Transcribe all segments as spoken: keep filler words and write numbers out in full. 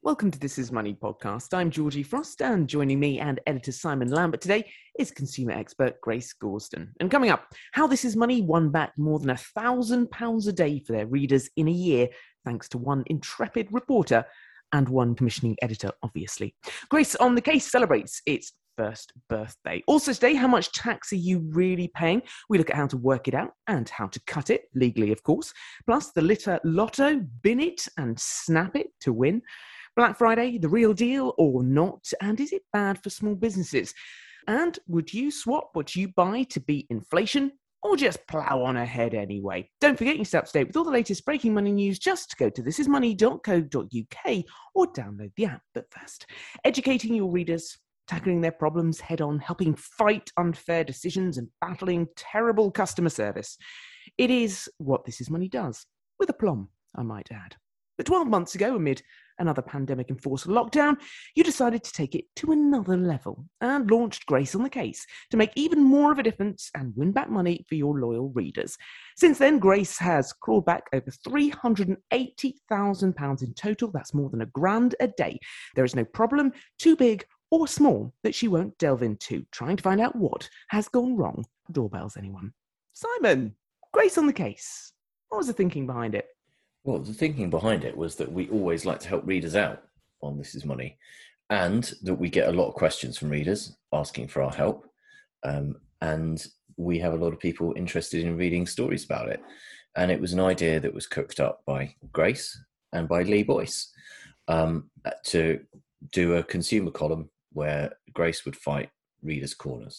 Welcome to This Is Money podcast. I'm Georgie Frost, and joining me and editor Simon Lambert today is consumer expert Grace Gorston. And coming up, how This Is Money won back more than a thousand pounds a day for their readers in a year, thanks to one intrepid reporter and one commissioning editor, obviously. Grace on the Case celebrates its first birthday. Also today, how much tax are you really paying? We look at how to work it out and how to cut it, legally of course. Plus the litter lotto, bin it and snap it to win. Black Friday, the real deal or not? And is it bad for small businesses? And would you swap what you buy to beat inflation or just plough on ahead anyway? Don't forget you stay up to date with all the latest breaking money news. Just go to this is money dot co dot uk or download the app. But first, educating your readers, tackling their problems head on, helping fight unfair decisions and battling terrible customer service. It is what This Is Money does, with aplomb, I might add. But twelve months ago, amid another pandemic-enforced lockdown, you decided to take it to another level and launched Grace on the Case to make even more of a difference and win back money for your loyal readers. Since then, Grace has clawed back over three hundred eighty thousand pounds in total. That's more than a grand a day. There is no problem too big or small that she won't delve into, trying to find out what has gone wrong. Doorbells, anyone? Simon, Grace on the Case. What was the thinking behind it? Well, the thinking behind it was that we always like to help readers out on This Is Money, and that we get a lot of questions from readers asking for our help. Um, and we have a lot of people interested in reading stories about it. And it was an idea that was cooked up by Grace and by Lee Boyce um, to do a consumer column where Grace would fight readers' corners.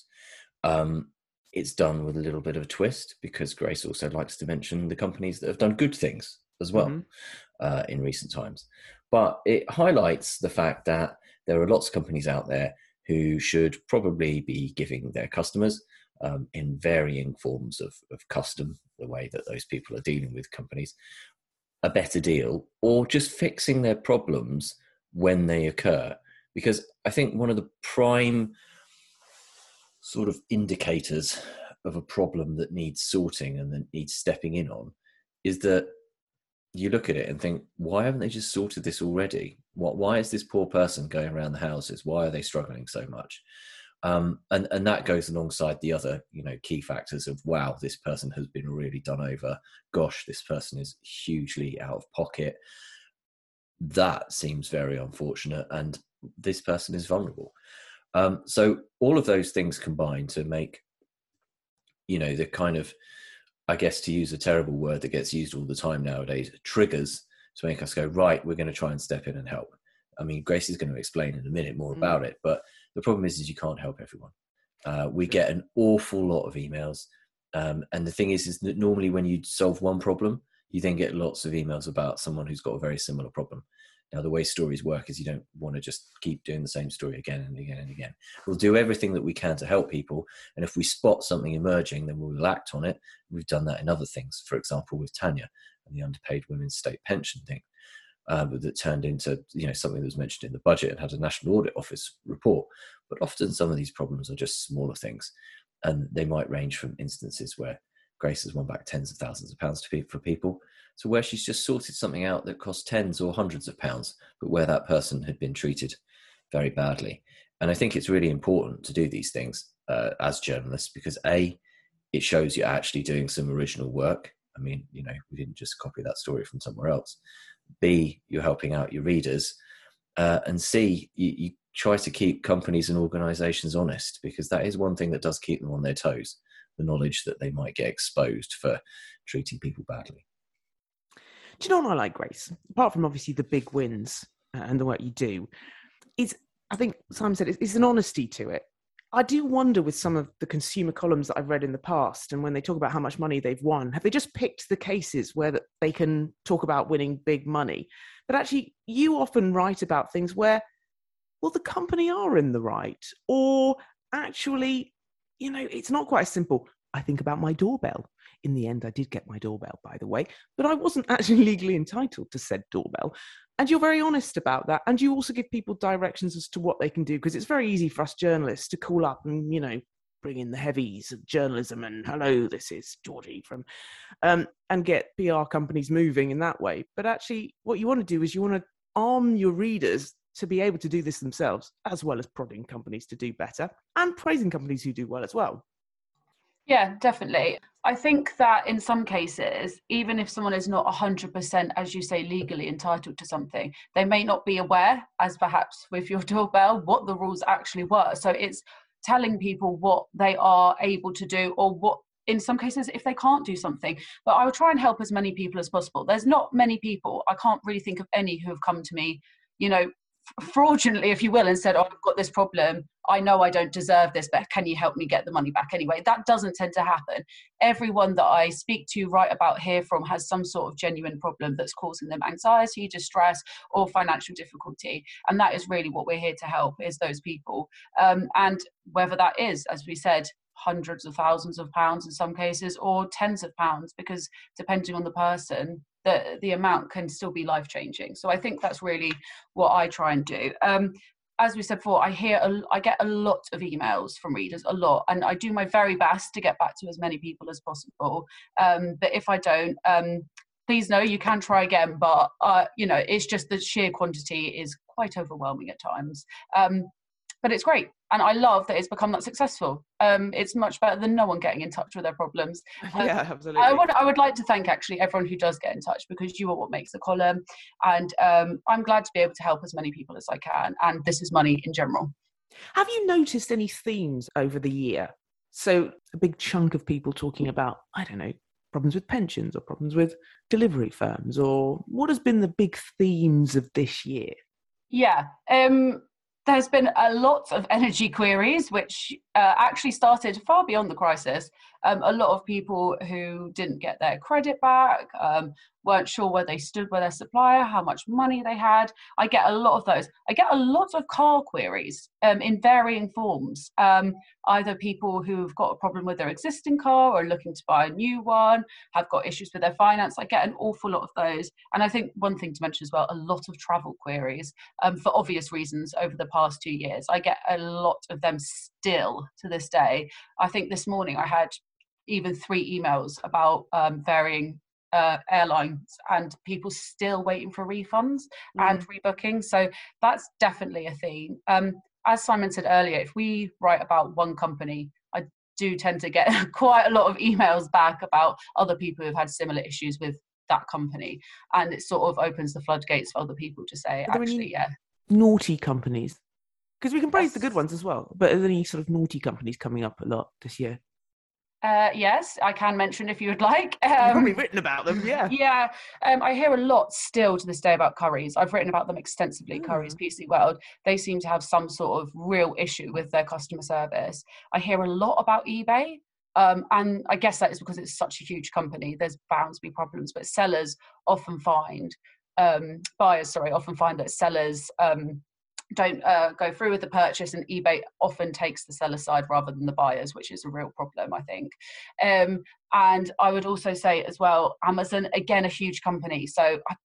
Um, it's done with a little bit of a twist because Grace also likes to mention the companies that have done good things as well mm-hmm. uh, in recent times. But it highlights the fact that there are lots of companies out there who should probably be giving their customers um, in varying forms of, of custom, the way that those people are dealing with companies, a better deal, or just fixing their problems when they occur. Because I think one of the prime sort of indicators of a problem that needs sorting and that needs stepping in on is that you look at it and think, why haven't they just sorted this already? What? Why is this poor person going around the houses? Why are they struggling so much? Um, and, and that goes alongside the other, you know, key factors of, wow, this person has been really done over. Gosh, this person is hugely out of pocket. That seems very unfortunate. And this person is vulnerable. Um, so all of those things combine to make, you know, the kind of, I guess, to use a terrible word that gets used all the time nowadays, triggers to make us go, right, we're going to try and step in and help. I mean, Grace is going to explain in a minute more mm. about it, but the problem is, is you can't help everyone. Uh, we get an awful lot of emails. Um, and the thing is, is that normally when you solve one problem, you then get lots of emails about someone who's got a very similar problem. Now, the way stories work is you don't want to just keep doing the same story again and again and again. We'll do everything that we can to help people. And if we spot something emerging, then we'll act on it. We've done that in other things. For example, with Tanya and the underpaid women's state pension thing uh, that turned into, you know, something that was mentioned in the budget and had a National Audit Office report. But often some of these problems are just smaller things. And they might range from instances where Grace has won back tens of thousands of pounds to people, for people, to where she's just sorted something out that cost tens or hundreds of pounds, but where that person had been treated very badly. And I think it's really important to do these things uh, as journalists because A, it shows you're actually doing some original work. I mean, you know, we didn't just copy that story from somewhere else. B, you're helping out your readers. Uh, and C, you, you try to keep companies and organisations honest because that is one thing that does keep them on their toes, the knowledge that they might get exposed for treating people badly. Do you know what I like, Grace? Apart from obviously the big wins and the work you do, is, I think Simon said, it's, it's an honesty to it. I do wonder with some of the consumer columns that I've read in the past, and when they talk about how much money they've won, have they just picked the cases where that they can talk about winning big money? But actually, you often write about things where, well, the company are in the right, or actually, you know, it's not quite as simple. I think about my doorbell. In the end, I did get my doorbell, by the way, but I wasn't actually legally entitled to said doorbell. And you're very honest about that. And you also give people directions as to what they can do, because it's very easy for us journalists to call up and, you know, bring in the heavies of journalism and hello, this is Georgie from, um, and get P R companies moving in that way. But actually what you want to do is you want to arm your readers to be able to do this themselves, as well as prodding companies to do better and praising companies who do well as well. Yeah, definitely. I think that in some cases, even if someone is not one hundred percent, as you say, legally entitled to something, they may not be aware, as perhaps with your doorbell, what the rules actually were. So it's telling people what they are able to do, or what, in some cases, if they can't do something. But I will try and help as many people as possible. There's not many people, I can't really think of any, who have come to me, you know, fraudulently, if you will, and said, oh, I've got this problem, I know I don't deserve this, but can you help me get the money back anyway? That doesn't tend to happen. Everyone that I speak to, write about, hear from, has some sort of genuine problem that's causing them anxiety, distress, or financial difficulty. And that is really what we're here to help, is those people. Um, and whether that is, as we said, hundreds of thousands of pounds in some cases, or tens of pounds, because depending on the person, the, the amount can still be life-changing. So I think that's really what I try and do. Um, as we said before, I hear, a, I get a lot of emails from readers, a lot, and I do my very best to get back to as many people as possible. Um, but if I don't, um, please know you can try again, but uh, you know, it's just the sheer quantity is quite overwhelming at times. Um, but it's great. And I love that it's become that successful. Um, it's much better than no one getting in touch with their problems. Yeah, um, absolutely. I would, I would like to thank actually everyone who does get in touch, because you are what makes the column. And um, I'm glad to be able to help as many people as I can. And This Is Money in general. Have you noticed any themes over the year? So a big chunk of people talking about, I don't know, problems with pensions or problems with delivery firms, or what has been the big themes of this year? Yeah. Um, There's been a lot of energy queries, which uh, actually started far beyond the crisis. Um, a lot of people who didn't get their credit back, um, weren't sure where they stood with their supplier, how much money they had. I get a lot of those. I get a lot of car queries um, in varying forms. Um, either people who've got a problem with their existing car or looking to buy a new one, have got issues with their finance. I get an awful lot of those. And I think one thing to mention as well, a lot of travel queries um, for obvious reasons over the past two years. I get a lot of them still to this day. I think this morning I had even three emails about um, varying uh, airlines and people still waiting for refunds mm. and rebooking. So that's definitely a theme. Um, as Simon said earlier, if we write about one company, I do tend to get quite a lot of emails back about other people who've had similar issues with that company. And it sort of opens the floodgates for other people to say, actually, yeah. Naughty companies? Because we can praise Yes. the good ones as well. But are there any sort of naughty companies coming up a lot this year? Uh, yes, I can mention if you would like. Um, You've probably written about them, yeah. Yeah, um, I hear a lot still to this day about Currys. I've written about them extensively, mm. Currys, P C World. They seem to have some sort of real issue with their customer service. I hear a lot about eBay. Um, and I guess that is because it's such a huge company. There's bound to be problems, but sellers often find, um, buyers, sorry, often find that sellers um, don't uh, go through with the purchase, and eBay often takes the seller side rather than the buyers, which is a real problem, I think. Um, and I would also say as well, Amazon, again, a huge company. So I,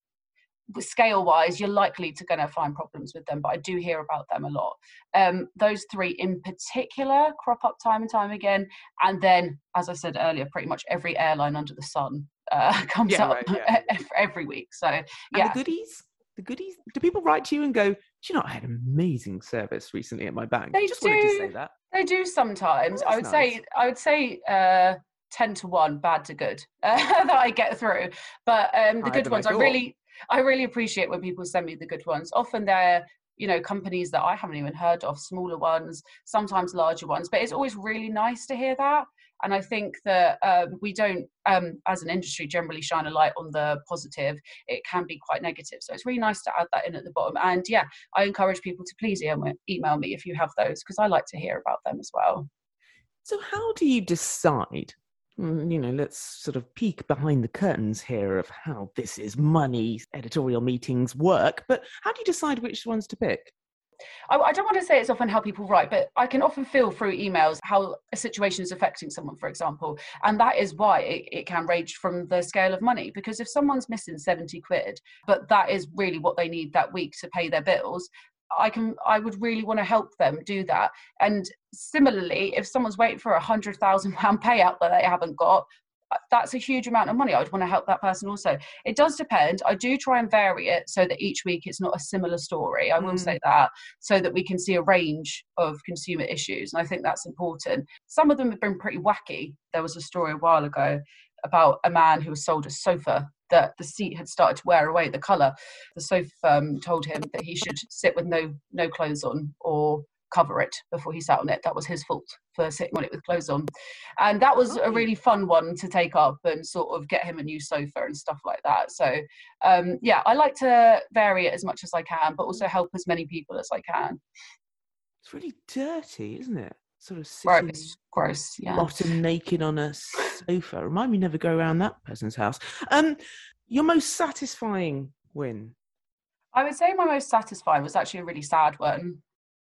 scale wise, you're likely to going to find problems with them, but I do hear about them a lot. Um, those three in particular crop up time and time again. And then, as I said earlier, pretty much every airline under the sun uh, comes yeah, up right, yeah. every, every week. So, and yeah. the goodies? The goodies? Do people write to you and go, do you know, I had amazing service recently at my bank? They just do, wanted to say that. They do sometimes. Oh, I would nice. say, I would say, uh, ten to one, bad to good, uh, that I get through. But um, the Higher good ones, I, I really, I really appreciate when people send me the good ones. Often they're, you know, companies that I haven't even heard of, smaller ones, sometimes larger ones. But it's always really nice to hear that. And I think that um, we don't, um, as an industry, generally shine a light on the positive. It can be quite negative. So it's really nice to add that in at the bottom. And yeah, I encourage people to please email me if you have those, because I like to hear about them as well. So how do you decide, you know, let's sort of peek behind the curtains here of how This Is Money editorial meetings work, but how do you decide which ones to pick? I, I don't want to say it's often how people write, but I can often feel through emails how a situation is affecting someone, for example. And that is why it, it can range from the scale of money. Because if someone's missing seventy quid, but that is really what they need that week to pay their bills, I can, I would really want to help them do that. And similarly, if someone's waiting for a hundred thousand pound payout that they haven't got, that's a huge amount of money. I would want to help that person also. It does depend. I do try and vary it so that each week it's not a similar story. I will mm. say that, so that we can see a range of consumer issues. And I think that's important. Some of them have been pretty wacky. There was a story a while ago about a man who was sold a sofa that the seat had started to wear away the colour. The sofa firm told him that he should sit with no no clothes on or cover it before he sat on it. That was his fault for sitting on it with clothes on. And that was a really fun one to take up and sort of get him a new sofa and stuff like that. So um, yeah, I like to vary it as much as I can, but also help as many people as I can. It's really dirty, isn't it? Sort of sitting right, gross, yeah. bottom naked on a sofa. Remind me never go around that person's house. Um, your most satisfying win? I would say my most satisfying was actually a really sad one.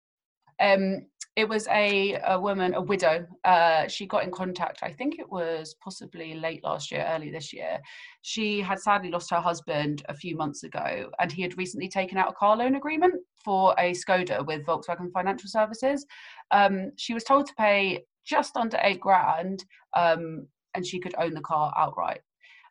Um, it was a, a woman, a widow. Uh, she got in contact, I think it was possibly late last year, early this year. She had sadly lost her husband a few months ago, and he had recently taken out a car loan agreement for a Skoda with Volkswagen Financial Services. Um, she was told to pay just under eight grand, um, and she could own the car outright.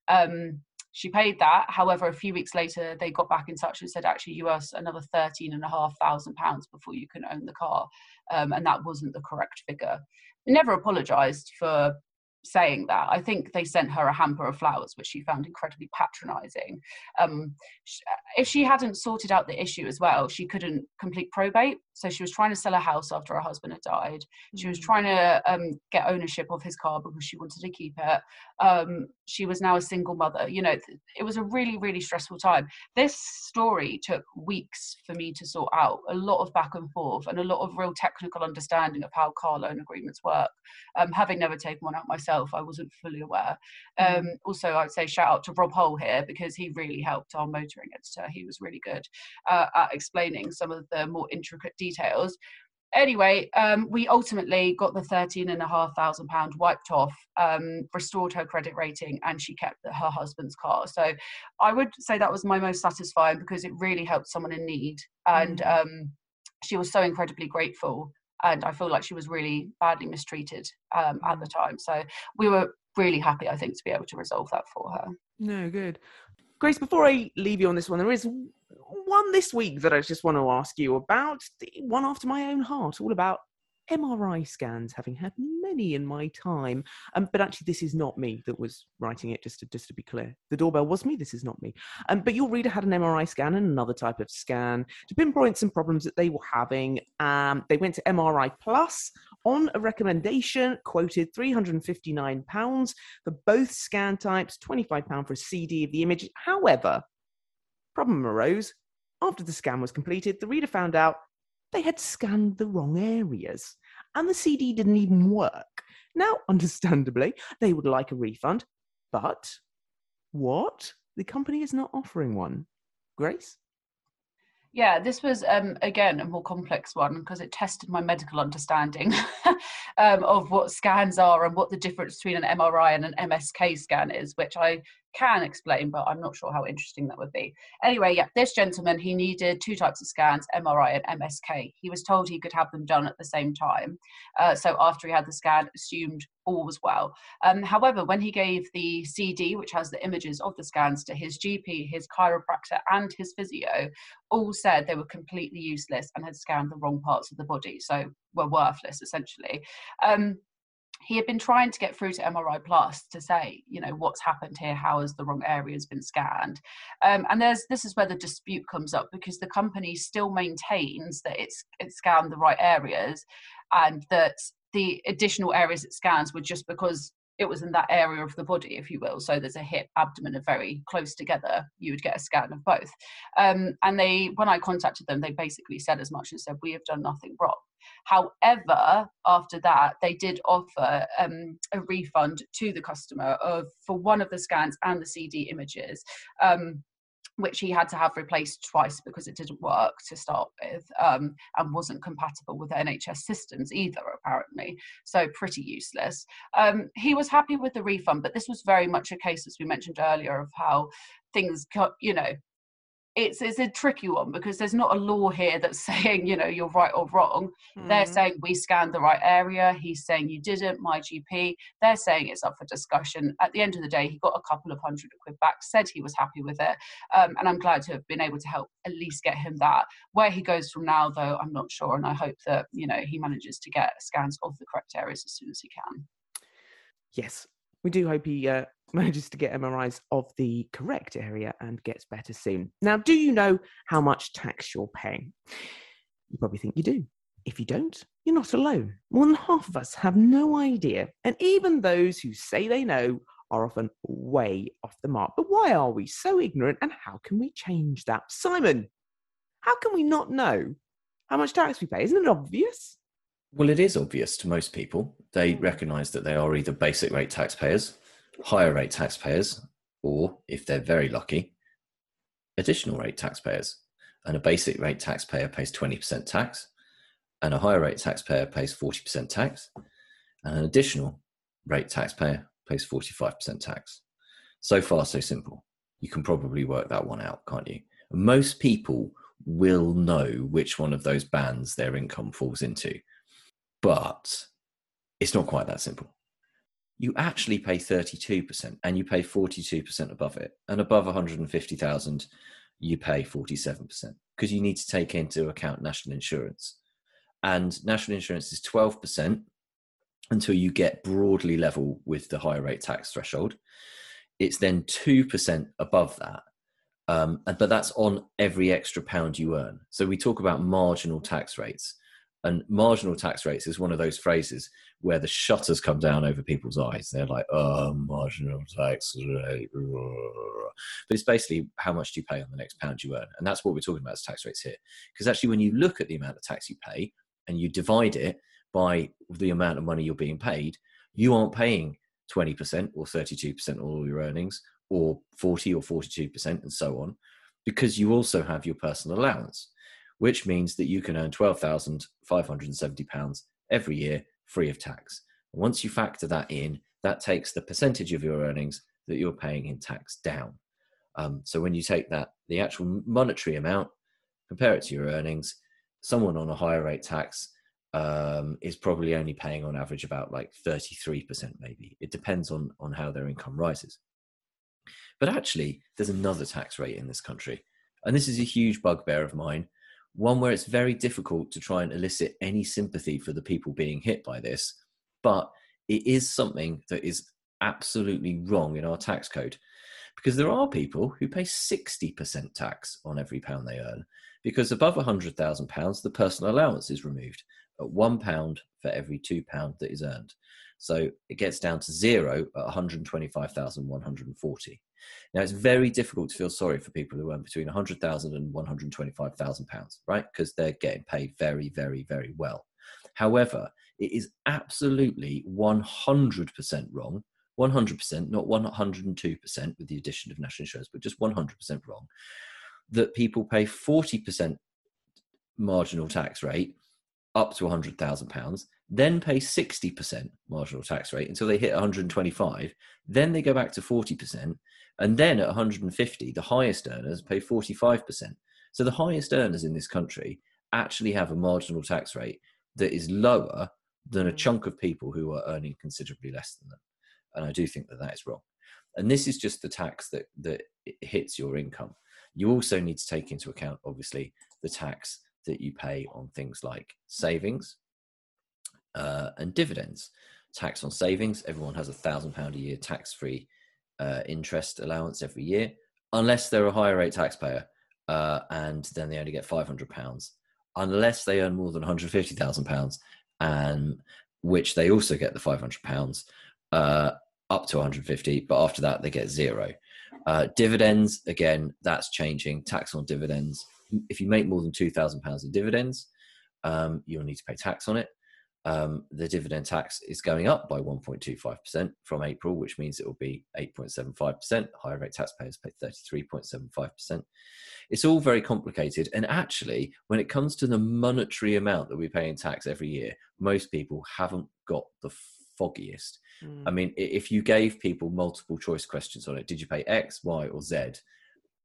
Um, She paid that. However, a few weeks later, they got back in touch and said, actually, you owe us another thirteen and a half thousand pounds before you can own the car. Um, and that wasn't the correct figure. They never apologised for saying that. I think they sent her a hamper of flowers, which she found incredibly patronising. Um, if she hadn't sorted out the issue as well, she couldn't complete probate. So she was trying to sell a house after her husband had died. She mm. was trying to um, get ownership of his car because she wanted to keep it. Um, she was now a single mother. You know, it was a really, really stressful time. This story took weeks for me to sort out, a lot of back and forth and a lot of real technical understanding of how car loan agreements work. Um, having never taken one out myself, I wasn't fully aware. Um, mm. Also, I'd say shout out to Rob Hole here, because he really helped our motoring editor. He was really good uh, at explaining some of the more intricate details. Anyway, um, we ultimately got the thirteen and a half thousand pound wiped off, um, restored her credit rating, and she kept the, her husband's car. So I would say that was my most satisfying, because it really helped someone in need. And mm. um, she was so incredibly grateful. And I feel like she was really badly mistreated um, at the time. So we were really happy, I think, to be able to resolve that for her. No, good. Grace, before I leave you on this one, there is one this week that I just want to ask you about, the one after my own heart, all about M R I scans, having had many in my time. Um, but actually, this is not me that was writing it, just to, just to be clear. The doorbell was me, this is not me. Um, but your reader had an M R I scan and another type of scan to pinpoint some problems that they were having. Um, they went to M R I Plus on a recommendation, quoted three hundred fifty-nine pounds for both scan types, twenty-five pounds for a C D of the image. However, problem arose. After the scan was completed, the reader found out they had scanned the wrong areas and the C D didn't even work. Now, understandably, they would like a refund, but what? The company is not offering one. Grace? Yeah, this was, um, again, a more complex one, because it tested my medical understanding um, of what scans are and what the difference between an M R I and an M S K scan is, which I can explain, but I'm not sure how interesting that would be. Anyway, yeah, this gentleman, he needed two types of scans, M R I and M S K. He was told he could have them done at the same time. Uh, so after he had the scan, assumed all was well. Um, however, when he gave the C D, which has the images of the scans, to his G P, his chiropractor and his physio, all said they were completely useless and had scanned the wrong parts of the body, so were worthless, essentially. Um, he had been trying to get through to M R I Plus to say, you know, what's happened here, how has the wrong areas been scanned? Um, and there's this is where the dispute comes up, because the company still maintains that it's it scanned the right areas, and that the additional areas it scans were just because it was in that area of the body, if you will. So there's a hip, abdomen are very close together. You would get a scan of both. Um, and they, when I contacted them, they basically said as much and said, we have done nothing wrong. However, after that, they did offer um, a refund to the customer of for one of the scans and the C D images, um, which he had to have replaced twice because it didn't work to start with, um, and wasn't compatible with N H S systems either, apparently. So pretty useless. Um, he was happy with the refund, but this was very much a case, as we mentioned earlier, of how things, you know, it's it's a tricky one because there's not a law here that's saying, you know, you're right or wrong. Mm. They're saying we scanned the right area. He's saying you didn't, my G P. They're saying it's up for discussion. At the end of the day, he got a couple of hundred quid back, said he was happy with it. Um, and I'm glad to have been able to help at least get him that. Where he goes from now, though, I'm not sure. And I hope that, you know, he manages to get scans of the correct areas as soon as he can. Yes, we do hope he uh, manages to get M R Is of the correct area and gets better soon. Now, do you know how much tax you're paying? You probably think you do. If you don't, you're not alone. More than half of us have no idea. And even those who say they know are often way off the mark. But why are we so ignorant, and how can we change that? Simon, how can we not know how much tax we pay? Isn't it obvious? Well, it is obvious to most people. They recognise that they are either basic rate taxpayers, higher rate taxpayers, or, if they're very lucky, additional rate taxpayers. And a basic rate taxpayer pays twenty percent tax, and a higher rate taxpayer pays forty percent tax, and an additional rate taxpayer pays forty-five percent tax. So far, so simple. You can probably work that one out, can't you? Most people will know which one of those bands their income falls into. But it's not quite that simple. You actually pay thirty-two percent and you pay forty-two percent above it. And above one hundred fifty thousand, you pay forty-seven percent because you need to take into account national insurance. And national insurance is twelve percent until you get broadly level with the higher rate tax threshold. It's then two percent above that. Um, but that's on every extra pound you earn. So we talk about marginal tax rates. And marginal tax rates is one of those phrases where the shutters come down over people's eyes. They're like, oh, marginal tax rate. But it's basically how much do you pay on the next pound you earn. And that's what we're talking about as tax rates here. Because actually, when you look at the amount of tax you pay and you divide it by the amount of money you're being paid, you aren't paying twenty percent or thirty-two percent of all your earnings, or forty or forty-two percent and so on, because you also have your personal allowance, which means that you can earn twelve thousand five hundred seventy pounds every year free of tax. And once you factor that in, that takes the percentage of your earnings that you're paying in tax down. Um, so when you take that, the actual monetary amount, compare it to your earnings, someone on a higher rate tax um, is probably only paying on average about like thirty-three percent maybe. It depends on, on how their income rises. But actually, there's another tax rate in this country. And this is a huge bugbear of mine. One where it's very difficult to try and elicit any sympathy for the people being hit by this, but it is something that is absolutely wrong in our tax code, because there are people who pay sixty percent tax on every pound they earn, because above one hundred thousand pounds, the personal allowance is removed at one pound for every two pound that is earned. So it gets down to zero at one hundred twenty-five thousand one hundred forty. Now, it's very difficult to feel sorry for people who earn between one hundred thousand and one hundred twenty-five thousand pounds, right? Because they're getting paid very, very, very well. However, it is absolutely one hundred percent wrong, one hundred percent, not one hundred two percent with the addition of national insurance, but just one hundred percent wrong, that people pay forty percent marginal tax rate up to one hundred thousand pounds, then pay sixty percent marginal tax rate until they hit one hundred twenty-five, then they go back to forty percent, and then at one hundred fifty, the highest earners pay forty-five percent. So the highest earners in this country actually have a marginal tax rate that is lower than a chunk of people who are earning considerably less than them. And I do think that that is wrong. And this is just the tax that, that hits your income. You also need to take into account, obviously, the tax that you pay on things like savings uh, and dividends. Tax on savings, everyone has a thousand pound a year tax-free uh, interest allowance every year, unless they're a higher rate taxpayer, uh, and then they only get five hundred pounds, unless they earn more than one hundred fifty thousand pounds, and which they also get the five hundred pounds uh, up to one hundred fifty, but after that they get zero. Uh, dividends, again, that's changing. Tax on dividends. If you make more than two thousand pounds in dividends, um, you'll need to pay tax on it. Um, the dividend tax is going up by one point two five percent from April, which means it will be eight point seven five percent. Higher rate taxpayers pay thirty-three point seven five percent. It's all very complicated. And actually, when it comes to the monetary amount that we pay in tax every year, most people haven't got the foggiest. Mm. I mean, if you gave people multiple choice questions on it, did you pay X, Y, or Z?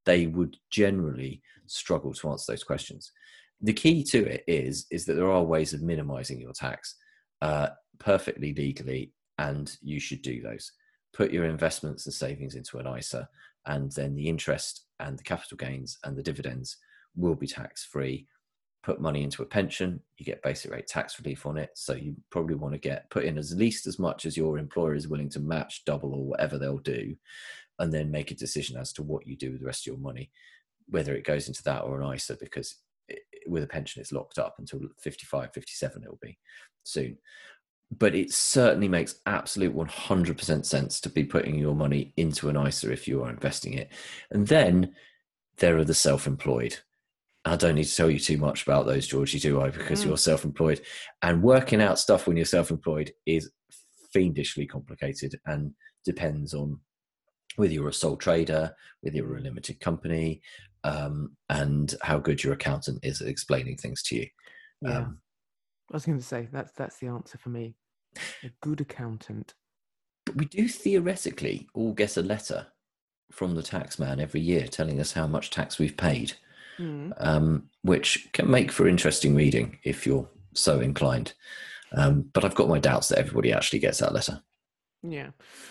they would generally struggle to answer those questions. The key to it is, is that there are ways of minimizing your tax uh, perfectly legally, and you should do those. Put your investments and savings into an I S A, and then the interest and the capital gains and the dividends will be tax-free. Put money into a pension, you get basic rate tax relief on it. So you probably want to get put in as least as much as your employer is willing to match, double, or whatever they'll do, and then make a decision as to what you do with the rest of your money, whether it goes into that or an I S A, because it, with a pension it's locked up until fifty-five, fifty-seven it'll be soon. But it certainly makes absolute one hundred percent sense to be putting your money into an I S A if you are investing it. And then there are the self-employed. I don't need to tell you too much about those, Georgie, do I? Because mm. you're self-employed. And working out stuff when you're self-employed is fiendishly complicated and depends on whether you're a sole trader, whether you're a limited company, um, and how good your accountant is at explaining things to you. Yeah. Um, I was going to say, that's, that's the answer for me. A good accountant. But we do theoretically all get a letter from the tax man every year telling us how much tax we've paid. Mm. Um, which can make for interesting reading if you're so inclined. Um, but I've got my doubts that everybody actually gets that letter. Yeah.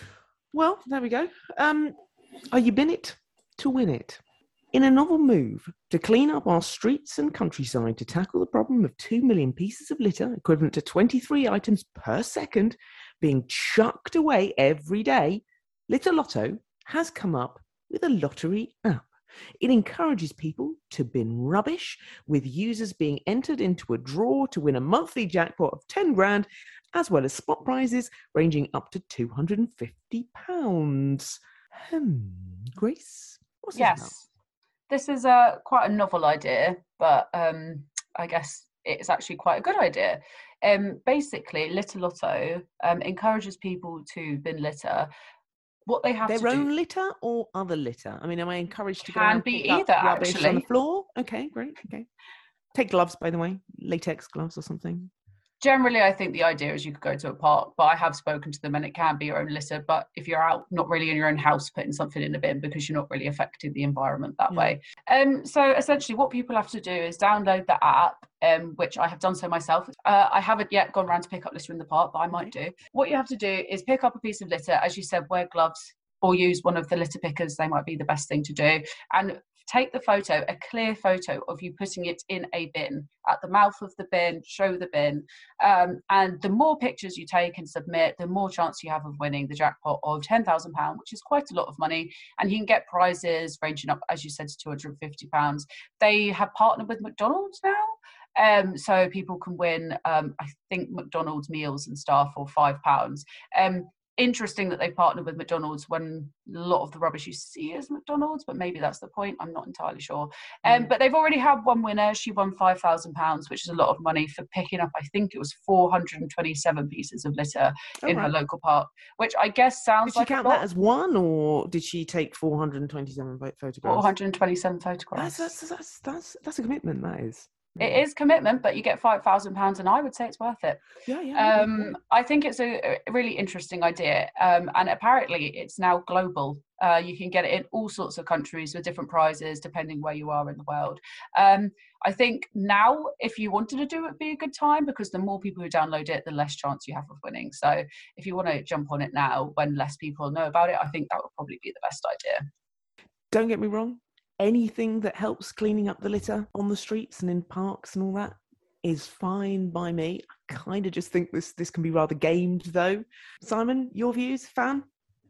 Well, there we go. Um, are you bin it to win it? In a novel move to clean up our streets and countryside to tackle the problem of two million pieces of litter, equivalent to twenty-three items per second, being chucked away every day, Litter Lotto has come up with a lottery app. It encourages people to bin rubbish, with users being entered into a draw to win a monthly jackpot of ten grand, as well as spot prizes ranging up to two hundred fifty pounds. Hmm, Grace, what's yes, this about? This is a quite a novel idea, but um, I guess it's actually quite a good idea. Um, basically, Litter Lotto um, encourages people to bin litter. What they have Their to own do, litter or other litter? I mean, am I encouraged to go can and be pick up either, rubbish actually. on the floor? Okay, great. Okay. Take gloves, by the way, latex gloves or something. Generally, I think the idea is you could go to a park, but I have spoken to them and it can be your own litter. But if you're out, not really in your own house, putting something in a bin because you're not really affecting the environment that yeah. way. Um, so essentially what people have to do is download the app, um, which I have done so myself. Uh, I haven't yet gone around to pick up litter in the park, but I might do. What you have to do is pick up a piece of litter, as you said, wear gloves, or use one of the litter pickers. They might be the best thing to do. And take the photo, a clear photo of you putting it in a bin, at the mouth of the bin, show the bin. Um, and the more pictures you take and submit, the more chance you have of winning the jackpot of ten thousand pounds, which is quite a lot of money. And you can get prizes ranging up, as you said, to two hundred fifty pounds. They have partnered with McDonald's now. Um, so people can win, um, I think, McDonald's meals and stuff for five pounds. Um, Interesting that they partnered with McDonald's when a lot of the rubbish you see is McDonald's, but maybe that's the point. I'm not entirely sure. Um, mm. But they've already had one winner. She won five thousand pounds, which is a lot of money for picking up, I think it was four hundred twenty-seven pieces of litter oh, in right. her local park, which I guess sounds like Did she count a lot. that as one, or did she take four hundred twenty-seven photographs? four hundred twenty-seven photographs. That's, that's, that's, that's, that's a commitment, that is. It is commitment, but you get five thousand pounds, and I would say it's worth it. Yeah, yeah. Um, yeah. I think it's a, a really interesting idea, um, and apparently it's now global. Uh, you can get it in all sorts of countries with different prizes, depending where you are in the world. Um, I think now, if you wanted to do it, would be a good time, because the more people who download it, the less chance you have of winning. So if you want to jump on it now, when less people know about it, I think that would probably be the best idea. Don't get me wrong. Anything that helps cleaning up the litter on the streets and in parks and all that is fine by me. I kind of just think this this can be rather gamed, though. Simon, your views, fan?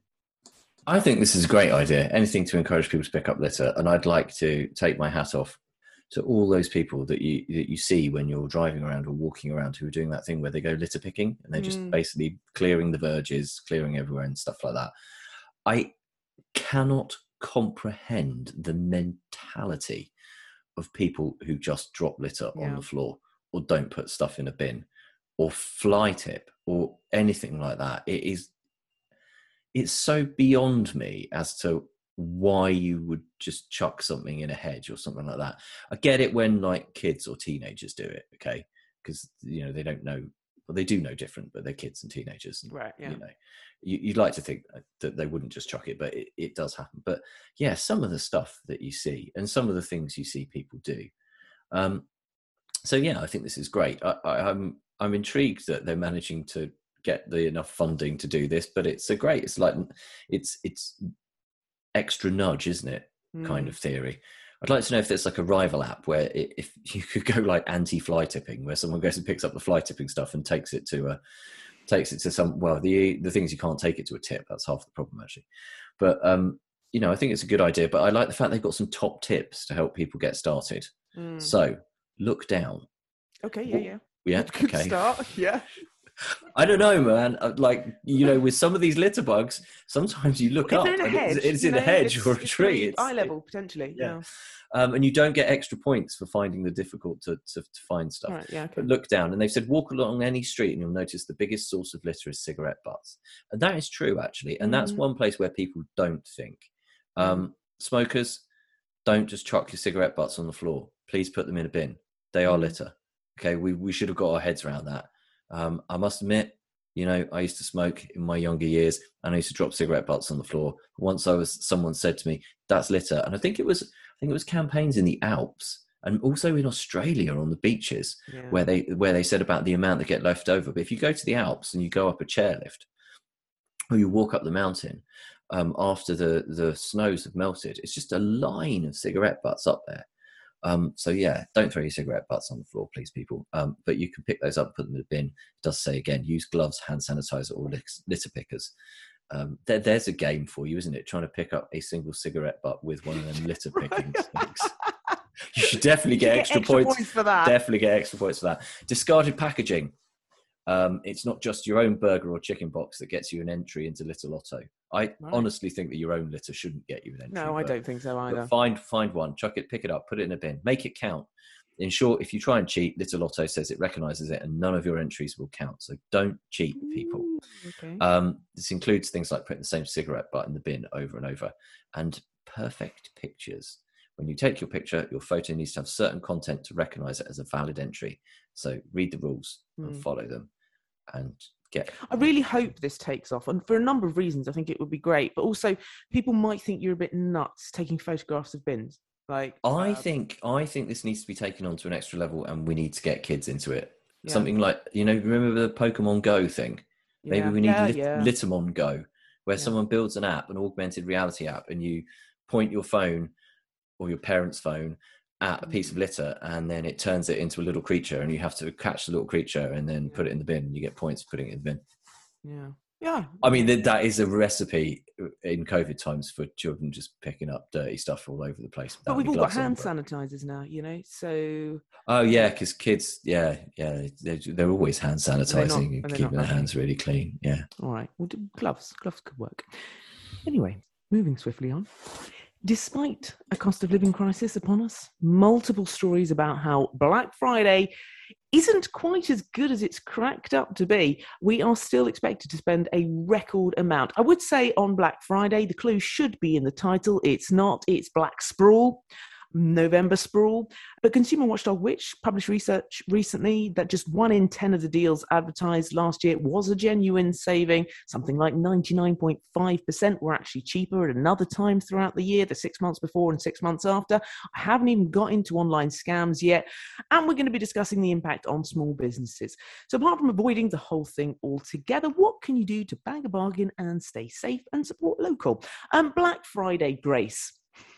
I think this is a great idea. Anything to encourage people to pick up litter, and I'd like to take my hat off to all those people that you that you see when you're driving around or walking around who are doing that thing where they go litter picking and they're just mm. basically clearing the verges, clearing everywhere and stuff like that. I cannot comprehend the mentality of people who just drop litter yeah. on the floor, or don't put stuff in a bin, or fly tip, or anything like that. It is it's so beyond me as to why you would just chuck something in a hedge or something like that. I get it when like kids or teenagers do it, okay, because you know they don't know well, they do know different, but they're kids and teenagers. And, right. Yeah. You know, you, you'd like to think that they wouldn't just chuck it, but it, it does happen. But yeah, some of the stuff that you see and some of the things you see people do. Um, so yeah, I think this is great. I, I, I'm I'm intrigued that they're managing to get the enough funding to do this, but it's a great. It's like it's it's extra nudge, isn't it? Mm. Kind of theory. I'd like to know if there's like a rival app where it, if you could go like anti-fly tipping, where someone goes and picks up the fly tipping stuff and takes it to a takes it to some, well, the the things you can't take it to a tip. That's half the problem, actually. But um, you know, I think it's a good idea. But I like the fact they've got some top tips to help people get started. Mm. So look down. Okay. Yeah. Yeah. Yeah. Good Okay. start. Yeah. I don't know, man. Like, you know, with some of these litter bugs, sometimes you look If up they're in a and hedge, it's, it's you in know, a hedge it's, or a it's tree. really It's eye level potentially. yeah. Yeah. Um, and you don't get extra points for finding the difficult to, to, to find stuff. Right, yeah, okay. But look down, and they've said walk along any street and you'll notice the biggest source of litter is cigarette butts. And that is true, actually. And mm. that's one place where people don't think. Um, mm. Smokers, don't just chuck your cigarette butts on the floor. Please put them in a bin. They are mm. litter. Okay, we, we should have got our heads around that. Um, I must admit, you know, I used to smoke in my younger years and I used to drop cigarette butts on the floor. Once I was, someone said to me, that's litter. And I think it was, I think it was campaigns in the Alps and also in Australia on the beaches yeah. where they, where they said about the amount that get left over. But if you go to the Alps and you go up a chairlift or you walk up the mountain um, after the, the snows have melted, it's just a line of cigarette butts up there. Um, so yeah, don't throw your cigarette butts on the floor, please, people. Um, but you can pick those up and put them in a bin. It does say again, use gloves, hand sanitizer, or litter pickers. Um, there, there's a game for you, isn't it? Trying to pick up a single cigarette butt with one of them litter picking things. You should definitely get, get extra, extra points. points for that. Definitely get extra points for that. Discarded packaging. Um, it's not just your own burger or chicken box that gets you an entry into Litter Lotto. I right. honestly think that your own litter shouldn't get you an entry. No, I don't think so either. Find find one, chuck it, pick it up, put it in a bin, make it count. In short, if you try and cheat, Litter Lotto says it recognises it and none of your entries will count. So don't cheat, people. Ooh, okay. Um, this includes things like putting the same cigarette butt in the bin over and over. And perfect pictures. When you take your picture, your photo needs to have certain content to recognise it as a valid entry. So read the rules mm. and follow them. And get. I really hope this takes off, and for a number of reasons, I think it would be great. But also, people might think you're a bit nuts taking photographs of bins. Like, I uh, think, I think this needs to be taken on to an extra level, and we need to get kids into it. Yeah. Something like, you know, remember the Pokemon Go thing? Maybe yeah. we need yeah, Lit- yeah. Littermon Go, where yeah. someone builds an app, an augmented reality app, and you point your phone or your parents' phone at a piece of litter and then it turns it into a little creature and you have to catch the little creature and then yeah. put it in the bin and you get points for putting it in the bin. Yeah. Yeah. I mean, that, that is a recipe in COVID times for children just picking up dirty stuff all over the place. But we've all got hand sanitizers now, you know, so. Oh, yeah, because kids, yeah, yeah, they're, they're always hand sanitizing and, and keeping their hands really clean. Yeah. All right. Well, gloves, gloves could work. Anyway, moving swiftly on. Despite a cost of living crisis upon us, multiple stories about how Black Friday isn't quite as good as it's cracked up to be, we are still expected to spend a record amount. I would say on Black Friday, the clue should be in the title. It's not. It's Black Sprawl, November Sprawl. But Consumer Watchdog Which published research recently that just one in ten of the deals advertised last year was a genuine saving. Something like ninety-nine point five percent were actually cheaper at another time throughout the year, the six months before and six months after. I haven't even got into online scams yet. And we're going to be discussing the impact on small businesses. So apart from avoiding the whole thing altogether, what can you do to bag a bargain and stay safe and support local? Um, Black Friday, Grace.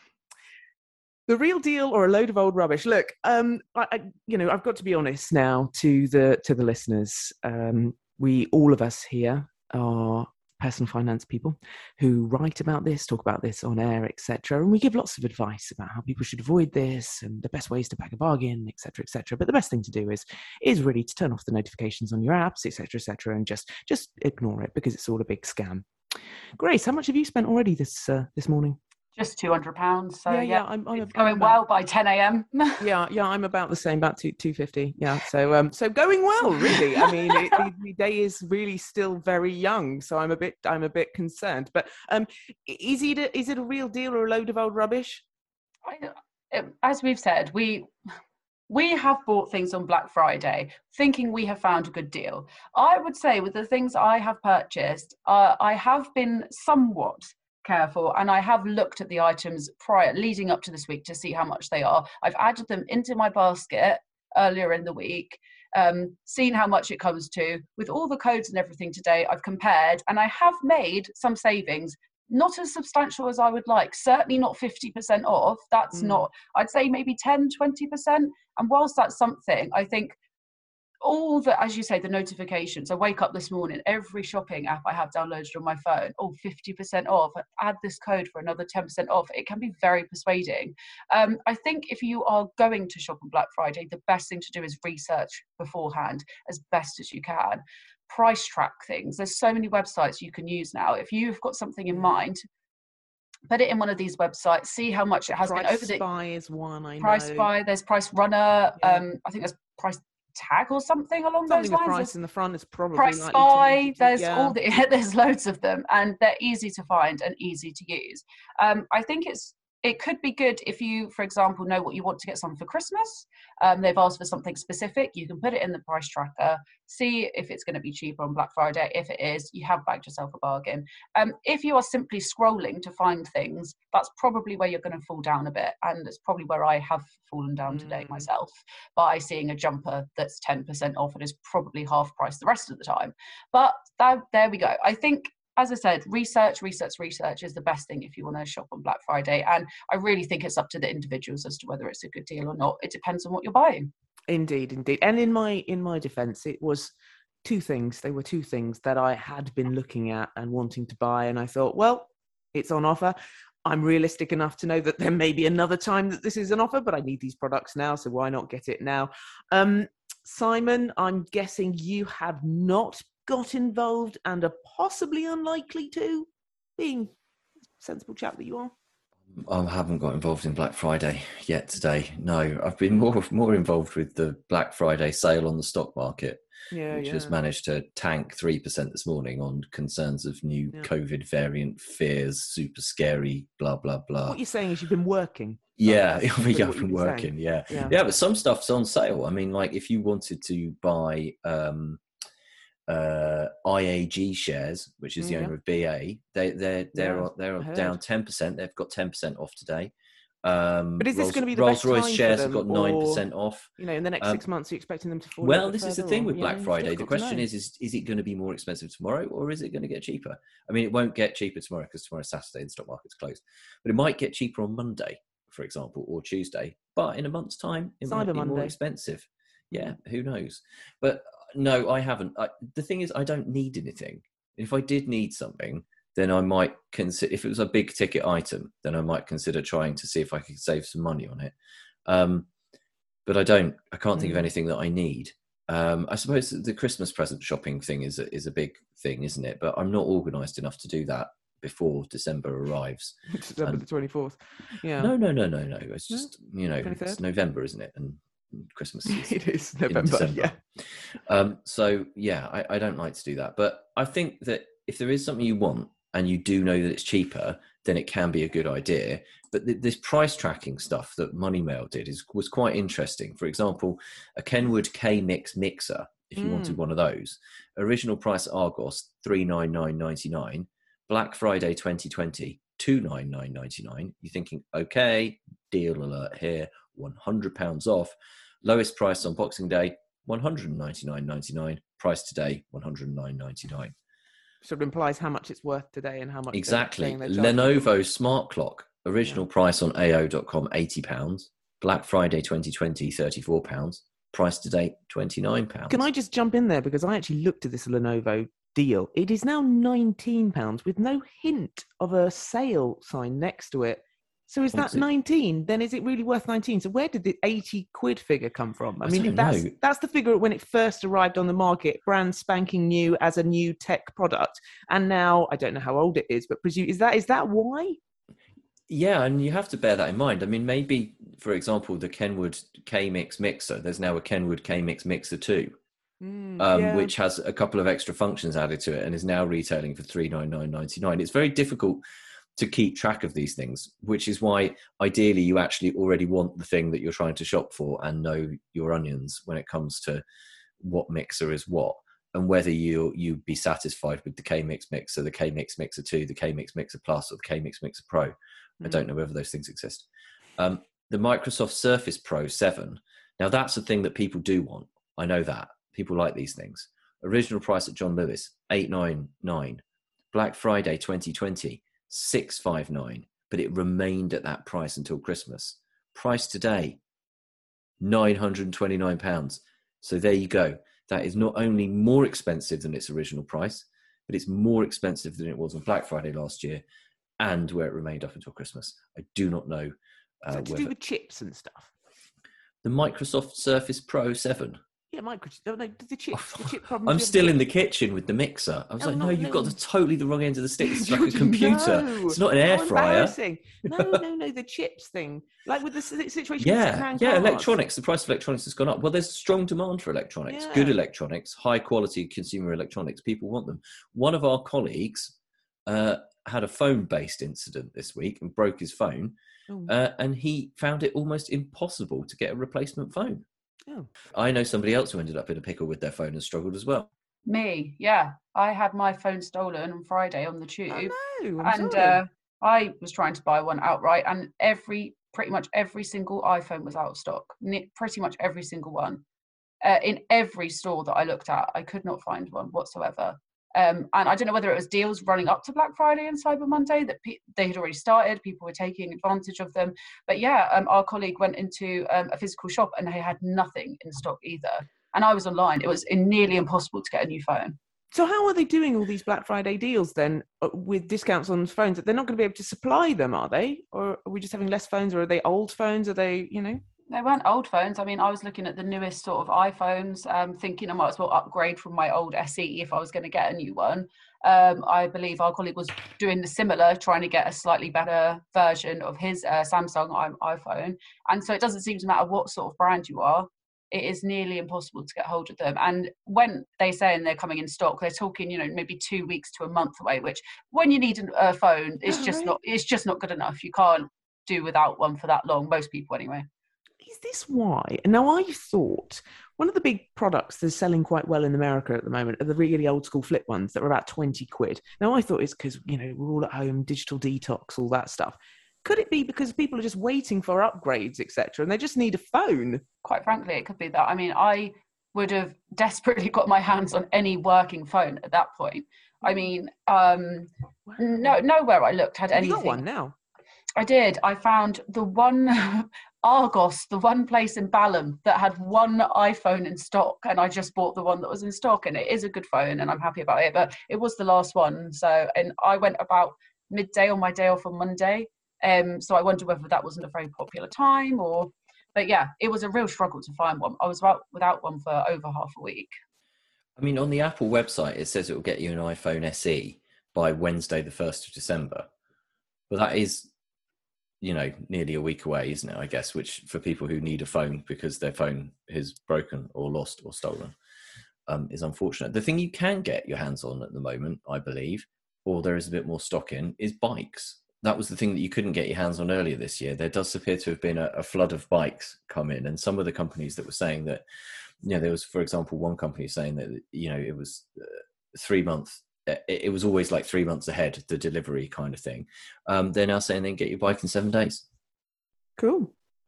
The real deal or a load of old rubbish? Look, um, I, I, you know, I've got to be honest now to the to the listeners. Um, we, all of us here, are personal finance people who write about this, talk about this on air, et cetera. And we give lots of advice about how people should avoid this and the best ways to bag a bargain, et cetera, et cetera. But the best thing to do is is really to turn off the notifications on your apps, et cetera, et cetera, and just just ignore it because it's all a big scam. Grace, how much have you spent already this uh, this morning? Just two hundred pounds. So yeah, yeah, yeah I'm, I'm it's going I'm well about, by ten a.m. yeah, yeah, I'm about the same, about two two fifty. Yeah, so um, so going well, really. I mean, it, the, the day is really still very young, so I'm a bit, I'm a bit concerned. But um, is it a, is it a real deal or a load of old rubbish? I, as we've said, we we have bought things on Black Friday thinking we have found a good deal. I would say with the things I have purchased, uh, I have been somewhat careful, and I have looked at the items prior, leading up to this week, to see how much they are. I've added them into my basket earlier in the week, um, seen how much it comes to. With all the codes and everything today, I've compared, and I have made some savings. Not as substantial as I would like, certainly not fifty percent off. That's mm. not, I'd say maybe ten, twenty percent. And whilst that's something, I think all the, as you say, the notifications, I wake up this morning, every shopping app I have downloaded on my phone, oh, fifty percent off, add this code for another ten percent off. It can be very persuading. Um, I think if you are going to shop on Black Friday, the best thing to do is research beforehand as best as you can. Price track things. There's so many websites you can use now. If you've got something in mind, put it in one of these websites, see how much it has Price been over the Spy is one I Price know. Spy, there's Price Runner, yeah. um, I think there's Price Tag or something along something those lines. Price there's in the front is probably Price Spy. Spy. There's yeah. all the there's loads of them, and they're easy to find and easy to use. Um, I think it's it could be good if you, for example, know what you want to get some for Christmas. Um, they've asked for something specific. You can put it in the price tracker, see if it's going to be cheaper on Black Friday. If it is, you have bagged yourself a bargain. Um, if you are simply scrolling to find things, that's probably where you're going to fall down a bit. And it's probably where I have fallen down today mm. myself, by seeing a jumper that's ten percent off and is probably half price the rest of the time. But that, there we go. I think, as I said, research, research, research is the best thing if you want to shop on Black Friday. And I really think it's up to the individuals as to whether it's a good deal or not. It depends on what you're buying. Indeed, indeed. And in my in my defense, it was two things. They were two things that I had been looking at and wanting to buy. And I thought, well, it's on offer. I'm realistic enough to know that there may be another time that this is an offer, but I need these products now, so why not get it now? Um, Simon, I'm guessing you have not got involved and are possibly unlikely to, being a sensible chap that you are. I haven't got involved in Black Friday yet today. No, I've been more more involved with the Black Friday sale on the stock market, yeah, which yeah. has managed to tank three percent this morning on concerns of new yeah. COVID variant fears, super scary, blah, blah, blah. What you're saying is you've been working. Yeah, yeah, I've been working, yeah. yeah. Yeah, but some stuff's on sale. I mean, like if you wanted to buy um, uh, I A G shares, which is the yeah. owner of B A, they, they're, they're, yeah, they're down ten percent. They've got ten percent off today. Um, but is this Rolls, going to be the Rolls best Royce time shares for them, have got nine percent off? You know, in the next um, six months, are you expecting them to fall? Well, this is the thing or, with Black know, Friday. The question is, is, is it going to be more expensive tomorrow, or is it going to get cheaper? I mean, it won't get cheaper tomorrow because tomorrow's Saturday and the stock market's closed. But it might get cheaper on Monday, for example, or Tuesday. But in a month's time, it Cyber might be Monday. more expensive. Yeah, who knows? But no, I haven't. I, the thing is, I don't need anything. If I did need something, then I might consider, if it was a big ticket item, then I might consider trying to see if I could save some money on it. Um, but I don't, I can't think mm. of anything that I need. Um, I suppose the Christmas present shopping thing is a, is a big thing, isn't it? But I'm not organised enough to do that before December arrives. December and, the twenty-fourth. Yeah. No, no, no, no, no. It's just, you know, twenty-third? It's November, isn't it? And Christmas is it is November, yeah. Um, so yeah, I, I don't like to do that. But I think that if there is something you want and you do know that it's cheaper, then it can be a good idea. But th- this price tracking stuff that Moneymail did is was quite interesting. For example, a Kenwood K-Mix mixer, if you mm. wanted one of those, original price at Argos, three hundred ninety-nine dollars and ninety-nine cents. Black Friday twenty twenty, two hundred ninety-nine dollars and ninety-nine cents. You're thinking, okay, deal alert here, one hundred pounds off. Lowest price on Boxing Day, one hundred ninety-nine dollars and ninety-nine cents. Price today, one hundred nine dollars and ninety-nine cents. Sort of implies how much it's worth today and how much. Exactly. Lenovo Smart Clock, original yeah. price on A O dot com, eighty pounds. Black Friday twenty twenty, thirty-four pounds. Price today, twenty-nine pounds. Can I just jump in there? Because I actually looked at this Lenovo deal. It is now nineteen pounds with no hint of a sale sign next to it. So is that nineteen? Then is it really worth nineteen? So where did the eighty quid figure come from? I, I mean, that's know. that's the figure when it first arrived on the market, brand spanking new as a new tech product. And now, I don't know how old it is, but presume, is that is that why? Yeah, and you have to bear that in mind. I mean, maybe, for example, the Kenwood K-Mix mixer, there's now a Kenwood K-Mix mixer two, mm, um, yeah. which has a couple of extra functions added to it and is now retailing for three hundred ninety-nine dollars and ninety-nine cents. It's very difficult to keep track of these things, which is why ideally you actually already want the thing that you're trying to shop for and know your onions when it comes to what mixer is what, and whether you you be satisfied with the K-Mix mixer, the K-Mix mixer two, the K-Mix mixer plus, or the K-Mix mixer pro. Mm-hmm. I don't know whether those things exist. Um, the Microsoft Surface Pro seven. Now that's a thing that people do want. I know that people like these things. Original price at John Lewis, eight ninety-nine. Black Friday twenty twenty, six fifty-nine, but it remained at that price until Christmas. Price today, nine hundred twenty-nine pounds. So there you go. That is not only more expensive than its original price, but it's more expensive than it was on Black Friday last year, and where it remained up until Christmas. I do not know. Uh, Is that to whether... do with chips and stuff? The Microsoft Surface Pro seven. Yeah, Microsoft. No, no, the chips. The chip problem. I'm still in the kitchen with the mixer. I was no, like, no, no you've no. got the, totally the wrong end of the stick. It's like a computer. No. It's not an air How fryer. No, no, no, the chips thing. Like with the situation Yeah, with yeah, cars. electronics. The price of electronics has gone up. Well, there's strong demand for electronics. Yeah. Good electronics, high quality consumer electronics. People want them. One of our colleagues uh, had a phone-based incident this week and broke his phone. Oh. Uh, and he found it almost impossible to get a replacement phone. Oh. I know somebody else who ended up in a pickle with their phone and struggled as well. Me, yeah. I had my phone stolen on Friday on the tube. Oh, no, I'm and sorry. uh, I was trying to buy one outright, and every pretty much every single iPhone was out of stock. Ni- Pretty much every single one. Uh, in every store that I looked at, I could not find one whatsoever. Um, and I don't know whether it was deals running up to Black Friday and Cyber Monday that pe- they had already started. People were taking advantage of them. But yeah, um, our colleague went into um, a physical shop and they had nothing in stock either. And I was online. It was nearly impossible to get a new phone. So how are they doing all these Black Friday deals then uh, with discounts on phones? They're not going to be able to supply them, are they? Or are we just having less phones, or are they old phones? Are they, you know? They weren't old phones. I mean, I was looking at the newest sort of iPhones, um, thinking I might as well upgrade from my old S E if I was going to get a new one. Um, I believe our colleague was doing the similar, trying to get a slightly better version of his uh, Samsung iPhone. And so it doesn't seem to matter what sort of brand you are. It is nearly impossible to get hold of them. And when they say and they're coming in stock, they're talking, you know, maybe two weeks to a month away, which when you need a phone, it's Oh, just right. not, it's just not good enough. You can't do without one for that long, most people anyway. Is this why? And now I thought one of the big products that's selling quite well in America at the moment are the really old school flip ones that are about twenty quid. Now I thought it's because, you know, we're all at home, digital detox, all that stuff. Could it be because people are just waiting for upgrades, et cetera, and they just need a phone? Quite frankly, it could be that. I mean, I would have desperately got my hands on any working phone at that point. I mean, um, Wow. no, nowhere I looked had Have anything. you got one now? I did. I found the one Argos, the one place in Balham that had one iPhone in stock, and I just bought the one that was in stock, and it is a good phone, and I'm happy about it. But it was the last one, so and I went about midday on my day off on Monday. Um, so I wonder whether that wasn't a very popular time, or. But yeah, it was a real struggle to find one. I was without, without one for over half a week. I mean, on the Apple website, it says it will get you an iPhone S E by Wednesday, the first of December. But that is, you know, nearly a week away, isn't it? I guess, which for people who need a phone because their phone is broken or lost or stolen, um, is unfortunate. The thing you can get your hands on at the moment, I believe, or there is a bit more stock in, is bikes. That was the thing that you couldn't get your hands on earlier this year. There does appear to have been a, a flood of bikes come in, and some of the companies that were saying that, you know, there was, for example, one company saying that, you know, it was uh, three months. It, it was always like three months ahead, the delivery kind of thing. Um, they're now saying they can get your bike in seven days. Cool.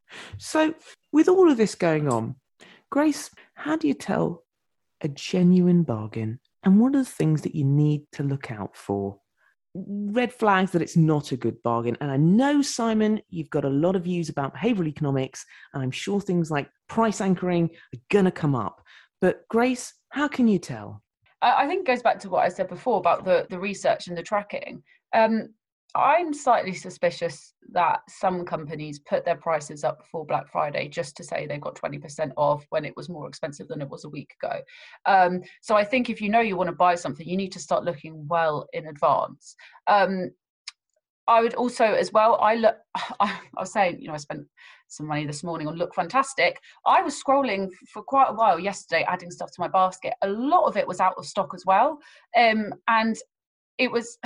So with all of this going on, Grace, how do you tell a genuine bargain? And what are the things that you need to look out for? Red flags that it's not a good bargain. And I know, Simon, you've got a lot of views about behavioral economics, and I'm sure things like price anchoring are going to come up. But Grace, how can you tell? I think it goes back to what I said before about the, the research and the tracking. Um, I'm slightly suspicious that some companies put their prices up before Black Friday just to say they got twenty percent off when it was more expensive than it was a week ago. Um, so I think if you know you want to buy something, you need to start looking well in advance. Um, I would also as well, I look, I, I was saying, you know, I spent some money this morning on Look Fantastic. I was scrolling for quite a while yesterday, adding stuff to my basket. A lot of it was out of stock as well. Um, and it was...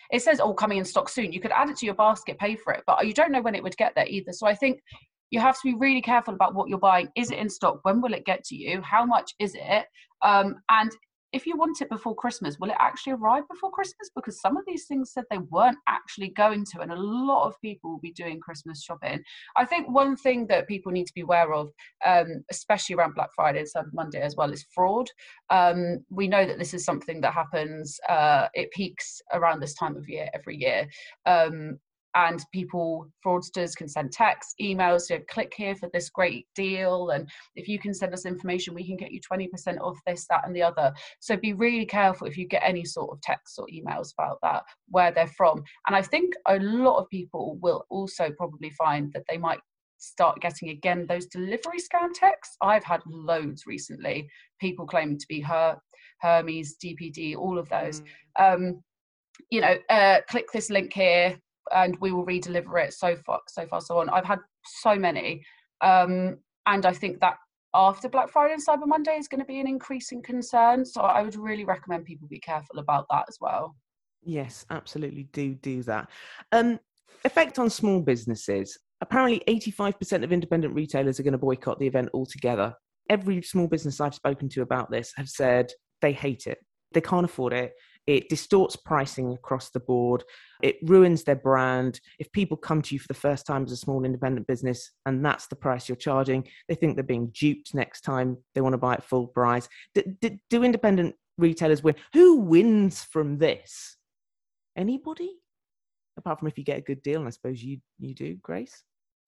it says, oh, coming in stock soon. You could add it to your basket, pay for it, but you don't know when it would get there either. So I think you have to be really careful about what you're buying. Is it in stock? When will it get to you? How much is it? Um, and if you want it before Christmas, will it actually arrive before Christmas? Because some of these things said they weren't actually going to, and a lot of people will be doing Christmas shopping. I think one thing that people need to be aware of, um, especially around Black Friday and Cyber Monday as well, is fraud. Um, we know that this is something that happens, uh, it peaks around this time of year every year. Um, And people, fraudsters can send texts, emails, so click here for this great deal. And if you can send us information, we can get you twenty percent off this, that, and the other. So be really careful if you get any sort of texts or emails about that, where they're from. And I think a lot of people will also probably find that they might start getting, again, those delivery scam texts. I've had loads recently, people claiming to be Her, Hermes, D P D, all of those. Mm. Um, you know, uh, click this link here, and we will redeliver it, so far, so far, so on. I've had so many. Um, and I think that after Black Friday and Cyber Monday is going to be an increasing concern. So I would really recommend people be careful about that as well. Yes, absolutely do do that. Um, effect on small businesses. Apparently eighty-five percent of independent retailers are going to boycott the event altogether. Every small business I've spoken to about this have said they hate it. They can't afford it. It distorts pricing across the board. It ruins their brand. If people come to you for the first time as a small independent business and that's the price you're charging, they think they're being duped next time. They want to buy at full price. Do, do, do independent retailers win? Who wins from this? Anybody? Apart from if you get a good deal, and I suppose you, you do, Grace?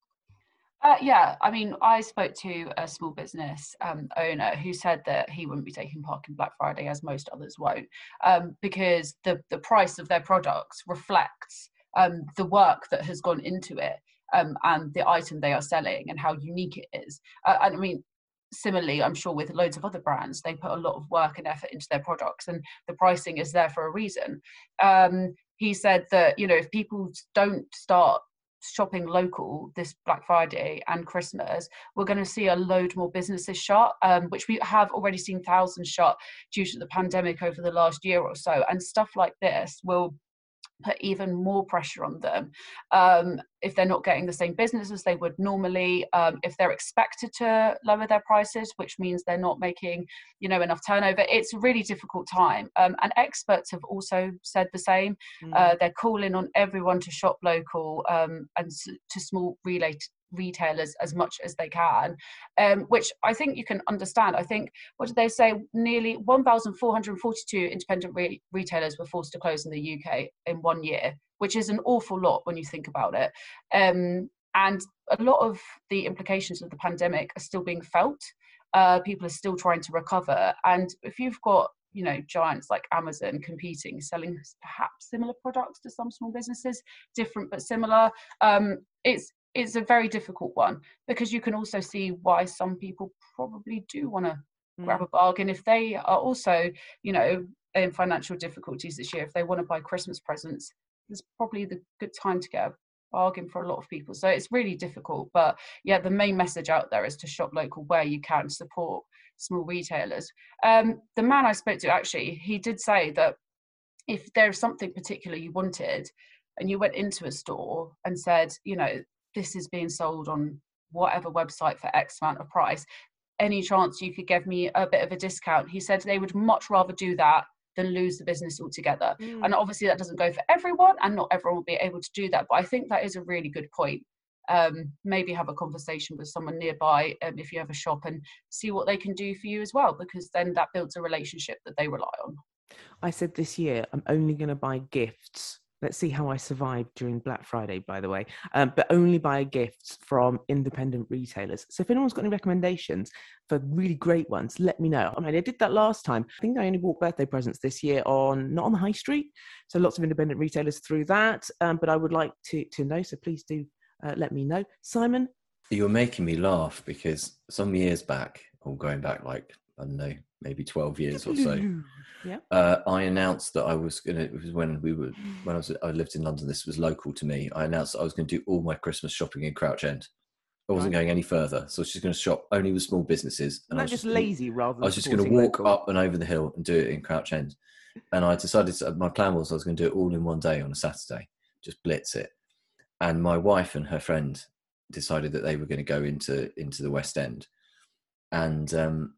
Uh, yeah, I mean, I spoke to a small business um, owner who said that he wouldn't be taking part in Black Friday, as most others won't, um, because the, the price of their products reflects um, the work that has gone into it um, and the item they are selling and how unique it is. Uh, and I mean, similarly, I'm sure with loads of other brands, they put a lot of work and effort into their products, and the pricing is there for a reason. Um, he said that, you know, if people don't start shopping local this Black Friday and Christmas, we're going to see a load more businesses shut, um, which we have already seen thousands shut due to the pandemic over the last year or so. And stuff like this will put even more pressure on them um, if they're not getting the same business as they would normally, um, if they're expected to lower their prices, which means they're not making, you know, enough turnover. It's a really difficult time. Um, and experts have also said the same. Mm. Uh, they're calling on everyone to shop local um, and to small relate retailers as much as they can, um, which I think you can understand. I think, what did they say? Nearly one thousand four hundred forty-two independent re- retailers were forced to close in the U K in one year, which is an awful lot when you think about it. Um, and a lot of the implications of the pandemic are still being felt. Uh, people are still trying to recover. And if you've got, you know, giants like Amazon competing, selling perhaps similar products to some small businesses, different but similar, um, it's It's a very difficult one, because you can also see why some people probably do want to mm. grab a bargain if they are also, you know, in financial difficulties this year. If they want to buy Christmas presents, it's probably the good time to get a bargain for a lot of people. So it's really difficult. But yeah, the main message out there is to shop local where you can, support small retailers. Um, the man I spoke to, actually, he did say that if there's something particular you wanted and you went into a store and said, you know, this is being sold on whatever website for X amount of price, any chance you could give me a bit of a discount? He said they would much rather do that than lose the business altogether. Mm. And obviously that doesn't go for everyone, and not everyone will be able to do that. But I think that is a really good point. Um, maybe have a conversation with someone nearby um, if you have a shop, and see what they can do for you as well, because then that builds a relationship that they rely on. I said this year, I'm only going to buy gifts. Let's see how I survived during Black Friday, by the way, um, but only buy gifts from independent retailers. So if anyone's got any recommendations for really great ones, let me know. I mean, I did that last time. I think I only bought birthday presents this year on, not on the high street. So lots of independent retailers through that. Um, but I would like to, to know, so please do uh, let me know. Simon? You're making me laugh, because some years back, or going back like, I don't know, maybe twelve years or so, yeah. uh, I announced that I was going to, it was when we were, when I was, I lived in London, this was local to me. I announced that I was going to do all my Christmas shopping in Crouch End. I wasn't Right. going any further. So I was just going to shop only with small businesses. Isn't I that was just gonna- lazy rather than I was just going to supporting walk local? up and over the hill and do it in Crouch End. And I decided, to, my plan was I was going to do it all in one day on a Saturday, just blitz it. And my wife and her friend decided that they were going to go into, into the West End. And um,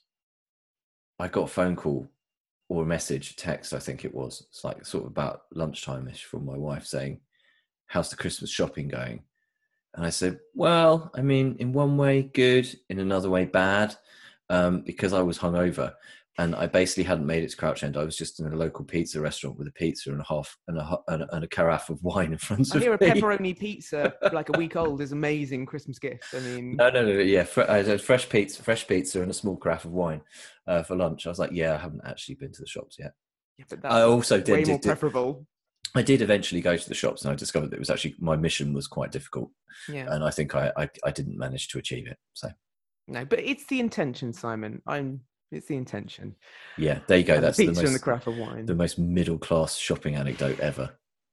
I got a phone call or a message, a text, I think it was. It's like sort of about lunchtime-ish from my wife saying, how's the Christmas shopping going? And I said, well, I mean, in one way, good, in another way, bad, um, because I was hungover and I basically hadn't made it to Crouch End. I was just in a local pizza restaurant with a pizza and a half and a, and a, and a carafe of wine in front I of hear a me. pepperoni pizza, like a week old, is amazing Christmas gift. I mean, No, no, no, no yeah, fr- I had fresh pizza, fresh pizza and a small carafe of wine uh, for lunch. I was like, yeah, I haven't actually been to the shops yet. yeah, but I that's also way did, more did, preferable. I did eventually go to the shops, and I discovered that it was actually my mission was quite difficult, Yeah, and I think I, I I didn't manage to achieve it. So no, but it's the intention, Simon. I'm. It's the intention. yeah, there you go. And That's the the pizza most and the carafe of wine. the most middle class shopping anecdote ever.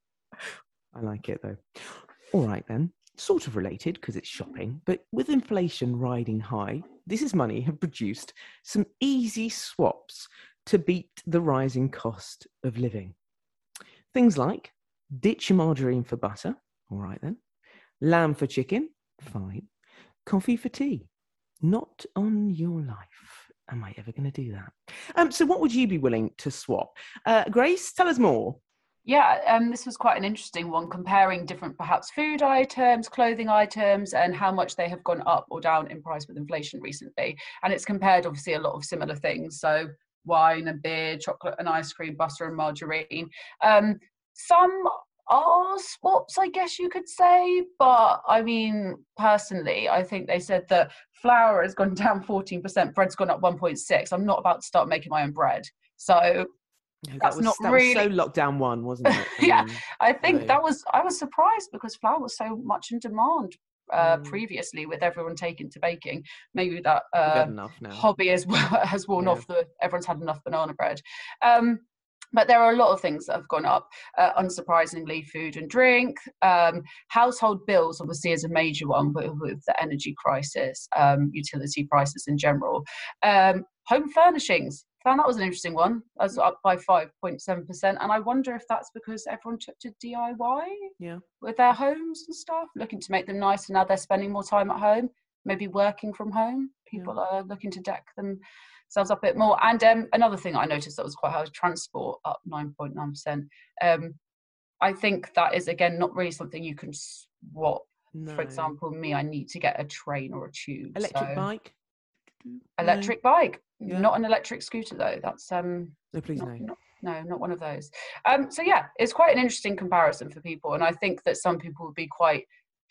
I like it though. All right then, sort of related because it's shopping, but with inflation riding high, This Is Money have produced some easy swaps to beat the rising cost of living. Things like ditch your margarine for butter, all right then, lamb for chicken, fine, coffee for tea, not on your life. Am I ever going to do that? Um, so what would you be willing to swap? Uh, Grace, tell us more. Yeah, um, this was quite an interesting one, comparing different perhaps food items, clothing items, and how much they have gone up or down in price with inflation recently. And it's compared obviously a lot of similar things. So wine and beer, chocolate and ice cream, butter and margarine. Um, some are swaps, I guess you could say. But I mean, personally, I think they said that flour has gone down fourteen percent, bread's gone up one point six. I'm not about to start making my own bread. So No, that that's was, not that really was so lockdown one, wasn't it? I yeah, mean, I think really. that was, I was surprised because flour was so much in demand uh, Mm. previously with everyone taking to baking. Maybe that We've uh, had enough now. hobby as well has worn Yeah. off. The everyone's had enough banana bread. Um, but there are a lot of things that have gone up, uh, unsurprisingly, food and drink. Um, household bills, obviously, is a major one with, with the energy crisis, um, utility prices in general. Um, home furnishings, found that was an interesting one. That's up by five point seven percent. And I wonder if that's because everyone took to D I Y Yeah. with their homes and stuff, looking to make them nice. And now they're spending more time at home, maybe working from home. People yeah. are looking to deck themselves up a bit more. And um, another thing I noticed that was quite high was transport, up nine point nine percent. Um, I think that is, again, not really something you can swap. No. For example, me, I need to get a train or a tube. Electric so. bike? Electric no. bike. Yeah. Not an electric scooter, though. That's um. No, please not, no. Not, no, not one of those. Um. So yeah, it's quite an interesting comparison for people, and I think that some people would be quite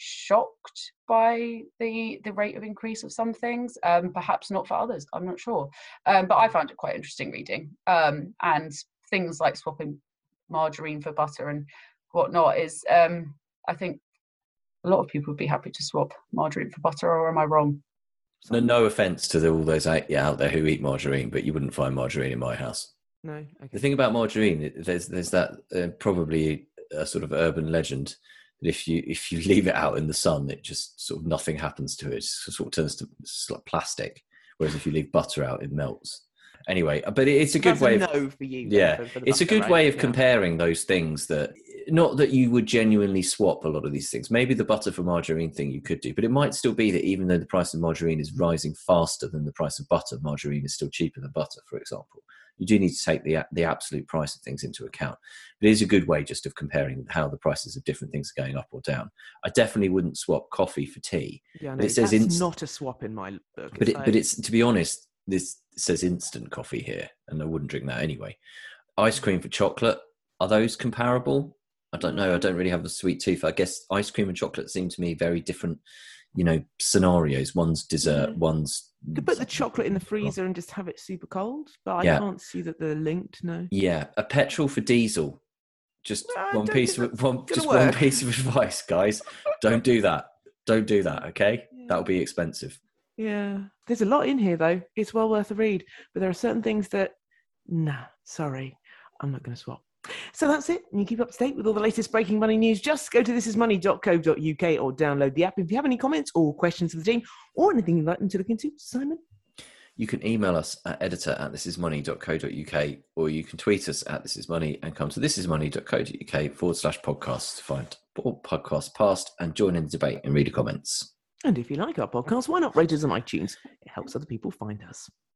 shocked by the the rate of increase of some things. Um. Perhaps not for others. I'm not sure. Um. But I found it quite interesting reading. Um. And things like swapping margarine for butter and whatnot is um. I think a lot of people would be happy to swap margarine for butter, or am I wrong? No, no offense to the, all those out, yeah, out there who eat margarine, but you wouldn't find margarine in my house. No. Okay. The thing about margarine, there's there's that uh, probably a sort of urban legend that if you if you leave it out in the sun, it just sort of nothing happens to it. It sort of turns to it's like plastic. Whereas if you leave butter out, it melts. Anyway, but it's a good That's way. A of, no for you. Yeah, for, for it's butter, a good right? way of yeah. comparing those things. That not that you would genuinely swap a lot of these things. Maybe the butter for margarine thing you could do, but it might still be that even though the price of margarine is rising faster than the price of butter, margarine is still cheaper than butter, for example. You do need to take the the absolute price of things into account. But it is a good way just of comparing how the prices of different things are going up or down. I definitely wouldn't swap coffee for tea. Yeah, no, but it says that's inst- not a swap in my book. But it's it, like... but it's to be honest, this says instant coffee here, and I wouldn't drink that anyway. Ice cream for chocolate, are those comparable? I don't know. I don't really have a sweet tooth. I guess ice cream and chocolate seem to me very different, you know, scenarios. One's dessert, Yeah. one's... You could put the chocolate in the freezer and just have it super cold, but I Yeah. can't see that they're linked, no. Yeah, a petrol for diesel. Just Well, I one don't piece think of one, just work. one piece of advice, guys. Don't do that. Don't do that, okay? Yeah. That'll be expensive. Yeah. There's a lot in here, though. It's well worth a read. But there are certain things that, nah, sorry, I'm not going to swap. So that's it. And you keep up to date with all the latest breaking money news. Just go to this is money dot co dot uk or download the app. If you have any comments or questions for the team or anything you'd like them to look into, Simon? You can email us at editor at this is money dot co dot uk, or you can tweet us at thisismoney and come to this is money dot co dot uk forward slash podcast to find all podcasts past and join in the debate and reader comments. And if you like our podcast, why not rate us on iTunes? It helps other people find us.